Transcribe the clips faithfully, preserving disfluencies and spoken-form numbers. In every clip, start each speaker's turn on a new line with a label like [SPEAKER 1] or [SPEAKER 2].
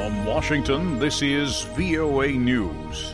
[SPEAKER 1] From Washington, this is V O A News.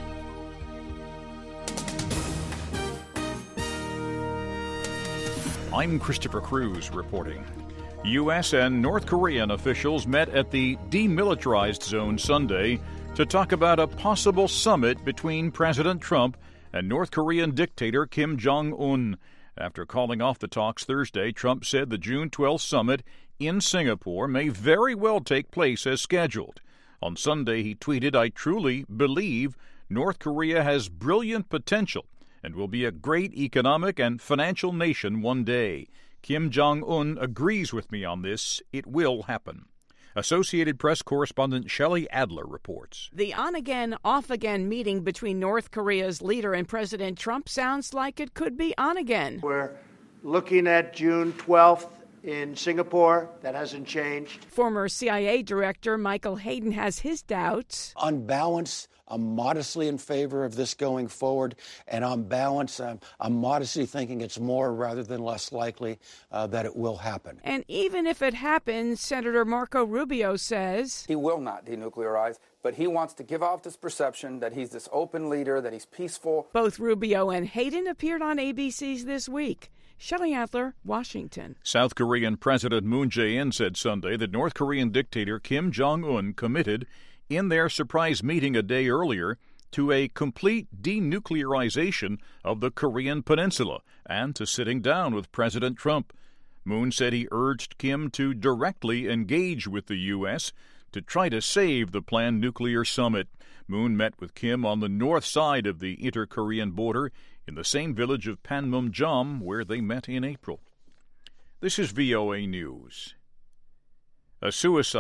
[SPEAKER 1] I'm Christopher Cruz reporting. U S and North Korean officials met at the demilitarized zone Sunday to talk about a possible summit between President Trump and North Korean dictator Kim Jong-un. After calling off the talks Thursday, Trump said the June twelfth summit in Singapore may very well take place as scheduled. On Sunday, he tweeted, "I truly believe North Korea has brilliant potential and will be a great economic and financial nation one day. Kim Jong-un agrees with me on this. It will happen." Associated Press correspondent Shelley Adler reports.
[SPEAKER 2] The on-again, off-again meeting between North Korea's leader and President Trump sounds like it could be on-again.
[SPEAKER 3] We're looking at June twelfth in Singapore. That hasn't changed.
[SPEAKER 2] Former C I A Director Michael Hayden has his doubts.
[SPEAKER 4] On balance, I'm modestly in favor of this going forward, and on balance, I'm, I'm modestly thinking it's more rather than less likely uh, that it will happen.
[SPEAKER 2] And even if it happens, Senator Marco Rubio says
[SPEAKER 5] he will not denuclearize, but he wants to give off this perception that he's this open leader, that he's peaceful.
[SPEAKER 2] Both Rubio and Hayden appeared on A B C's This Week. Shelley Adler, Washington.
[SPEAKER 1] South Korean President Moon Jae-in said Sunday that North Korean dictator Kim Jong-un committed in their surprise meeting a day earlier to a complete denuclearization of the Korean peninsula and to sitting down with President Trump. Moon said he urged Kim to directly engage with the U S to try to save the planned nuclear summit. Moon met with Kim on the north side of the inter-Korean border in the same village of Panmunjom where they met in April. This is V O A News. A suicide